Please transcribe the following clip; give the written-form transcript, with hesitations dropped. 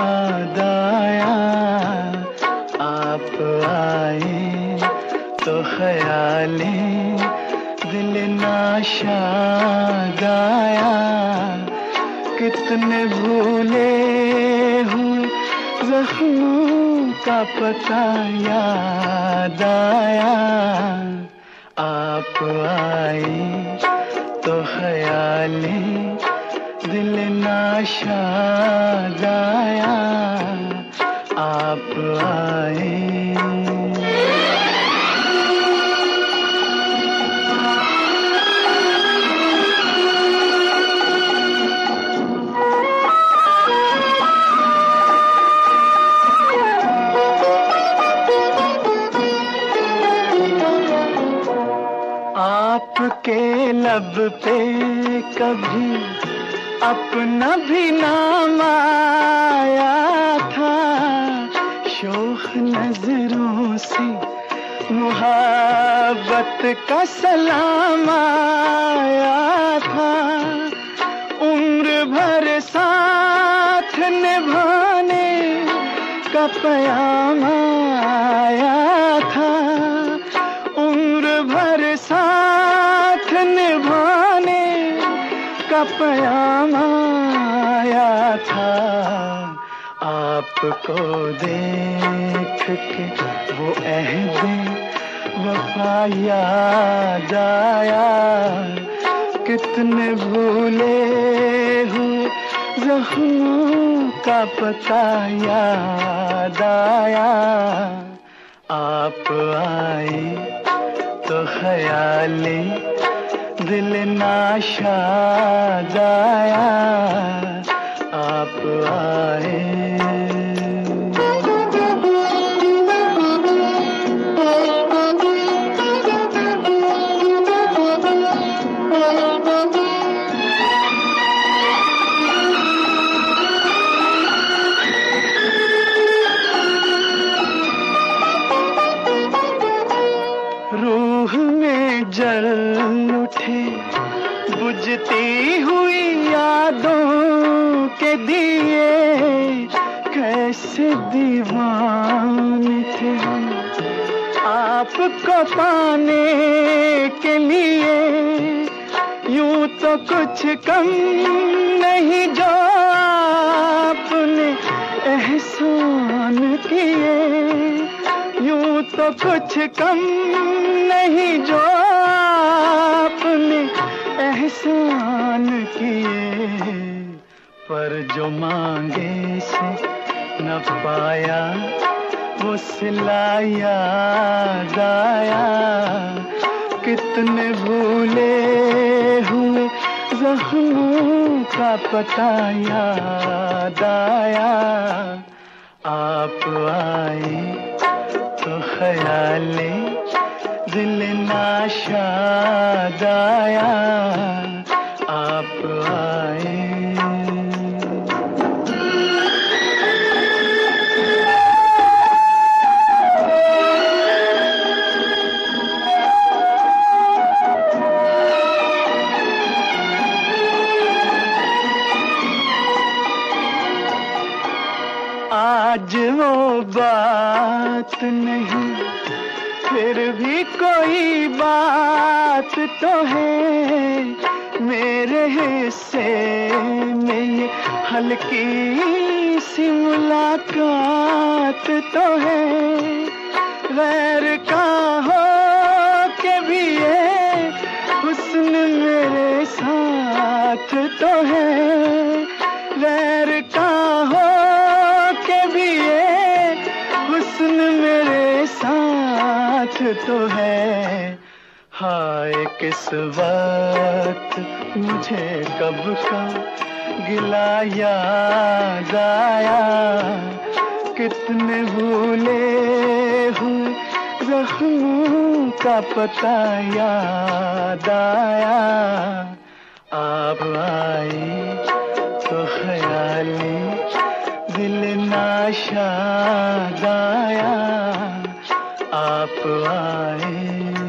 याद आया, आप आए तो ख्याले दिल नाशाद आया। कितने भूले हुए जख्मों का पता याद आया, आप आए तो ख्याले दिल नाशाद आया, आप आए। आपके लब पे कभी अपना भी नाम आया था, शोख नजरों से मुहब्बत का सलाम आया था। उम्र भर साथ निभाने का पयाम आया था, उम्र भर साथ निभाने का पयाम आया था। आपको देख के वो अहदे वफा याद आया, कितने भूले हुए जख्मों का पता याद आया, आप आए तो ख्याले दिल नाशाद आया, आप आए। रूह में जल उठे बुझती हुई यादों के दिए, कैसे दीवाने थे हम आपको पाने के लिए। यूं तो कुछ कम नहीं जो आपने एहसान किए, यूं तो कुछ कम नहीं जो आपने एहसान किए। पर जो मांगे से न पाया वो सिला याद आया, कितने भूले हुए जख्मों का पता याद आया, आप आए तो ख्याले दिल नाशाद आया, आप आए। आज वो बात नहीं, फिर भी कोई बात तो है मेरे हिस्से में, ये हल्की सी मुलाकात तो है। गैर का हो के भी ये हुस्न मेरे साथ तो है, गैर का हो के भी ये हुस्न मेरे साथ तो है। हाय किस वक्त मुझे कब का गिला याद आया, कितने भूले हुए जख्मों का पता याद आया, आप आए तो ख्याले दिल नाशाद आया, आप आए।